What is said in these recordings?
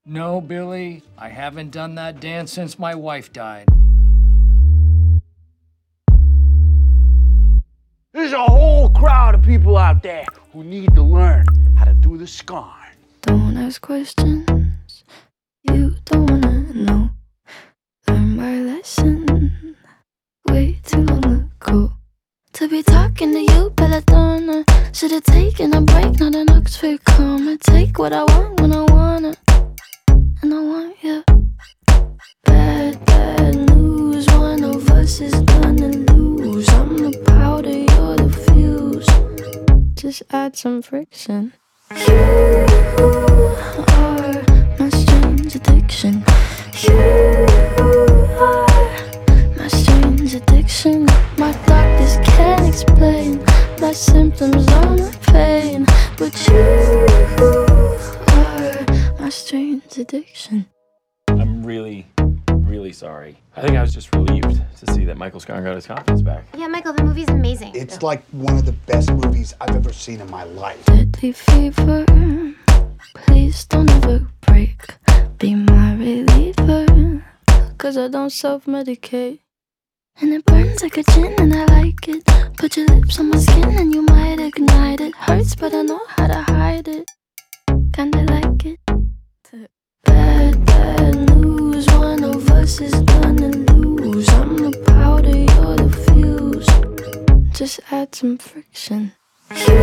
No, Billy, I haven't done that dance since my wife died. There's a whole crowd of people out there who need to learn how to do the scarn. Don't ask questions you don't wanna know. Learn my lesson way too long ago. To be talking to you, Belladonna. Should've taken a break, not an Oxford comma. Take what I want when I want it, and I want you. Bad, bad news, one of us is gonna lose. I'm the powder, you're the fuse. Just add some friction. You are my strange addiction. You are my strange addiction. My doctors can't explain my symptoms or my pain, but you are my strange addiction. I'm really sorry. I think I was just relieved to see that Michael Scarn got his confidence back. Yeah, Michael, the movie's amazing. It's like one of the best movies I've ever seen in my life. Deadly fever, please don't ever break. Be my reliever, 'cause I don't self-medicate. And it burns like a gin and I like it. Put your lips on my skin and you might ignite it. Hurts but I know how to hide it. Kinda like it. Bad, bad news, one of us is gonna lose. I'm the powder, you're the fuse. Just add some friction. You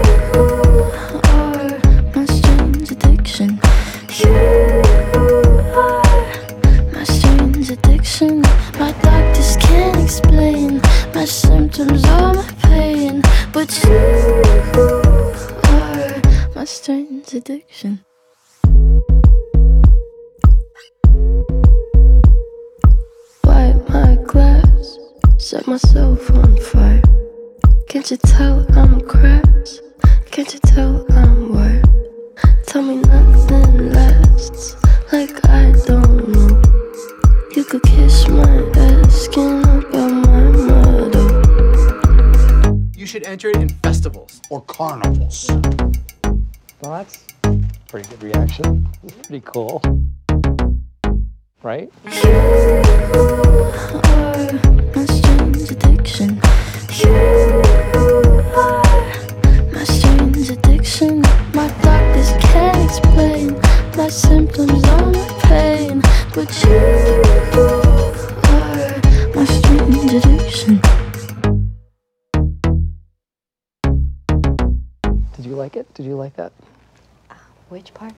are my strange addiction. You are my strange addiction. My doctors can't explain my symptoms or my pain, but you are my strange addiction. Wipe my glass, set myself on fire. Can't you tell I'm cracked? Can't you tell I'm wired? Tell me nothing lasts, like I don't know. You could kiss my ass, skin up on my motto. You should enter it in festivals. Or carnivals. Well, that's a pretty good reaction. It's pretty cool. Right? You are my strange addiction. You are my strange addiction. My doctors can't explain my symptoms or my pain, but you are my strange addiction. Did you like it? Did you like that? Which part?